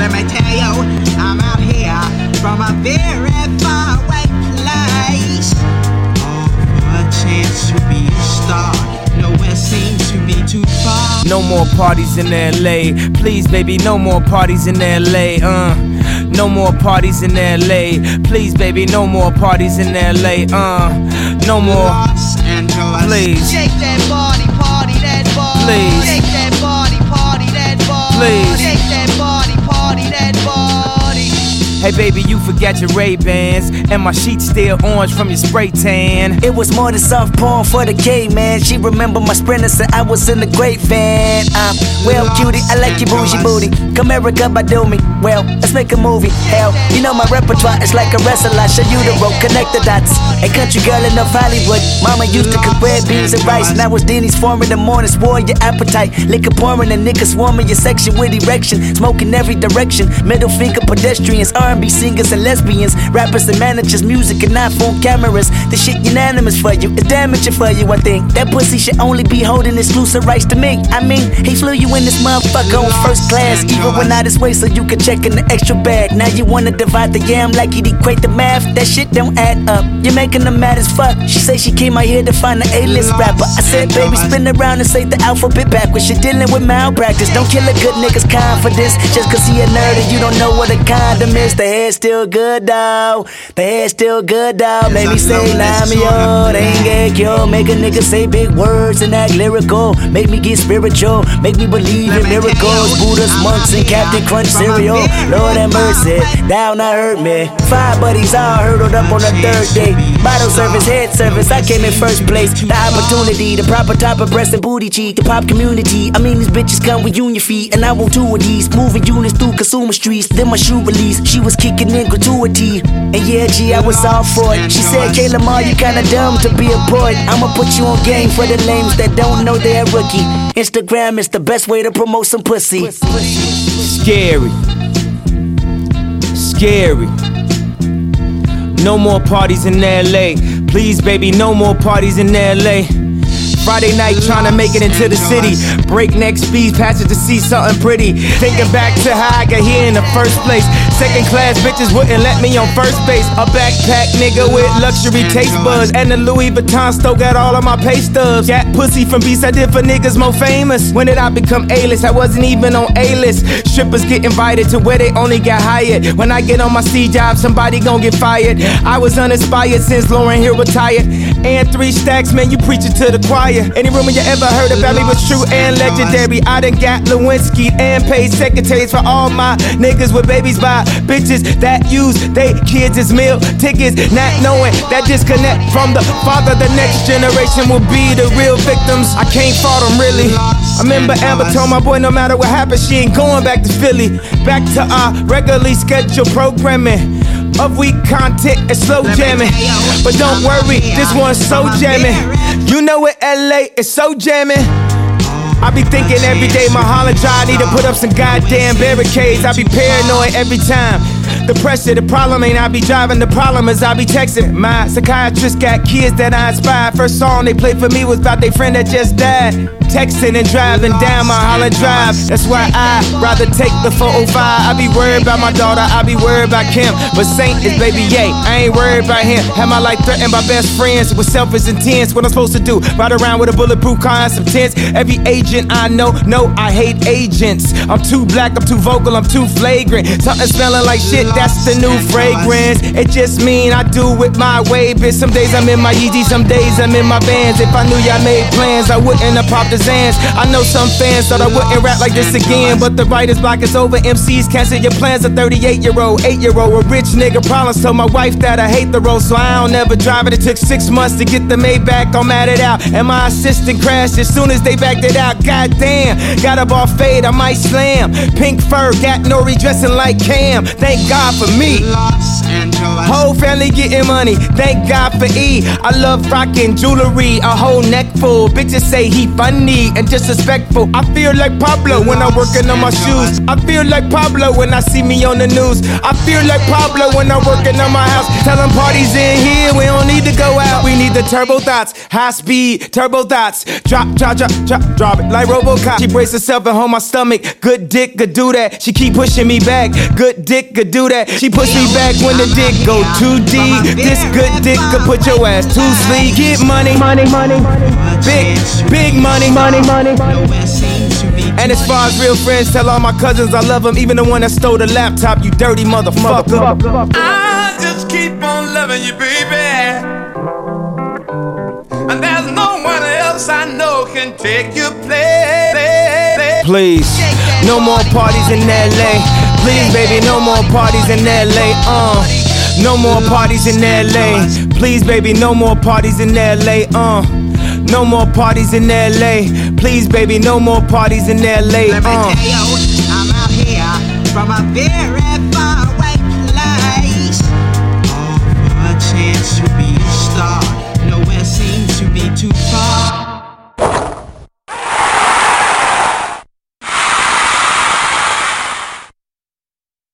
let me tell you, I'm out here from a very far away place. All for a chance to be a star. Nowhere seems to be too far. No more parties in LA. Please, baby, no more parties in LA. No more parties in LA. Please, baby, no more parties in LA. No more. Los Angeles. Please. Shake that body, party that body. Please. Shake that body, party that body. Please. Shake that body, party that body. Hey baby, you forgot your Ray-Bans, and my sheets still orange from your spray tan. It was more than soft porn for the gay man. She remember my sprinter, said I was in the great van. Well, cutie, I like your bougie booty. Come America, do me. Well, let's make a movie. Hell, you know my repertoire is like a wrestler. I show you the road, connect the dots. A country girl enough Hollywood. Mama used to cook red beans and rice. Now it's Denny's form in the morning, swore your appetite. Liquor pouring and niggas swarming your section with erection. Smoking every direction. Middle finger pedestrians, R&B singers and lesbians, rappers and managers, music and iPhone cameras. The shit unanimous for you, it's damaging for you, I think. That pussy should only be holding exclusive rights to me. I mean, he flew you in this motherfucker on first class, even went out his way so you could check in the extra bag. Now you wanna divide the yam like you'd equate the math. That shit don't add up, you're making them mad as fuck. She say she came out here to find an A-list rapper. I said, baby, spin around and say the alphabet backwards. You're dealing with malpractice. Don't kill a good nigga's confidence just cause he a nerd and you don't know what a condom is. The hair's still good, dawg. The hair's still good, dawg. Make me say, Namio, they ain't get cured. Make a nigga say big words and act lyrical. Make me get spiritual. Make me believe in miracles. Buddhas, monks, and Captain Crunch cereal. Lord have mercy, down I hurt me. 5 buddies all hurdled up on the 3rd day. Bottle service, head service, I came in first place. The opportunity, the proper type of breast and booty cheek. The pop community, I mean these bitches come with union feet. And I want 2 of these, moving units through consumer streets. Then my shoe release, she was kicking in gratuity. And yeah, G, I was all for it. She said, Kayla Ma, you kinda dumb to be a poet. I'ma put you on game for the lames that don't know they're a rookie. Instagram is the best way to promote some pussy. Scary. Scary. No more parties in LA. Please, baby, no more parties in LA. Friday night trying to make it into the city. Breakneck speed, passage to see something pretty. Thinking back to how I got here in the first place. Second class bitches wouldn't let me on first base. A backpack nigga with luxury taste buds. And the Louis Vuitton still got all of my pay stubs. Got pussy from beats I did for niggas more famous. When did I become A-list? I wasn't even on A-list. Strippers get invited to where they only got hired. When I get on my C job, somebody gon' get fired. I was uninspired since Lauryn Hill retired. And 3 stacks, man, you preaching to the choir. Any rumor you ever heard about me was true and legendary. I done got Lewinsky and paid secretaries for all my niggas with babies by bitches that use they kids as meal tickets. Not knowing that disconnect from the father, the next generation will be the real victims. I can't fault them really. I remember Amber told my boy no matter what happens, she ain't going back to Philly. Back to our regularly scheduled programming of weak content and slow jamming. But don't worry, this one's so jamming. You know it, LA is so jamming. I be thinking every day my Holland Drive need to put up some goddamn barricades. I be paranoid every time. The pressure, the problem ain't I be driving, the problem is I be texting. My psychiatrist got kids that I inspired. First song they played for me was about their friend that just died. Texting and driving down my Holland Drive. That's why I'd rather take the 405. I be worried about my daughter, I be worried about Kim. But Saint is baby yay, I ain't worried about him. Had my life threatened by best friends with selfish intents. What I'm supposed to do, ride around with a bulletproof car and some tents. Every agent I know, no, I hate agents. I'm too black, I'm too vocal, I'm too flagrant. Something smelling like shit, that's the new fragrance. It just mean I do it my way, bitch. Some days I'm in my Yeezy, some days I'm in my Vans. If I knew y'all made plans, I wouldn't have popped the Zans. I know some fans thought I wouldn't rap like this again, but the writer's block is over. MCs cancel your plans. A 38-year-old, 8-year-old, a rich nigga problems. Told my wife that I hate the road, so I don't ever drive it. It took 6 months to get the Maybach, I'm at it out. And my assistant crashed as soon as they backed it out. Goddamn, got a ball fade, I might slam. Pink fur, got Nori dressing like Cam. Thank God for me. Whole family getting money, thank God for E. I love rocking jewelry, a whole neck full. Bitches say he funny. corny and disrespectful. I feel like Pablo when I'm working on my shoes. I feel like Pablo when I see me on the news. I feel like Pablo when I'm working on my house. Tell them parties in here, we don't need to go out. We need the turbo thoughts, high speed, turbo thoughts. Drop it like Robocop. She brace herself and hold my stomach. Good dick could do that. She keep pushing me back. Good dick could do that. She push me back when the dick go too deep. This good dick could put your ass to sleep. Get money, big money. And as far as real friends, tell all my cousins I love them, even the one that stole the laptop. You dirty motherfucker. I just keep on loving you, baby. And there's no one else I know can take your place. Please, no more parties in LA. Please, baby, no more parties in LA. No more parties in LA. Please, baby, no more parties in LA. No more parties in LA. Please, baby, no more parties in LA. Let me tell you, I'm out here from a very far away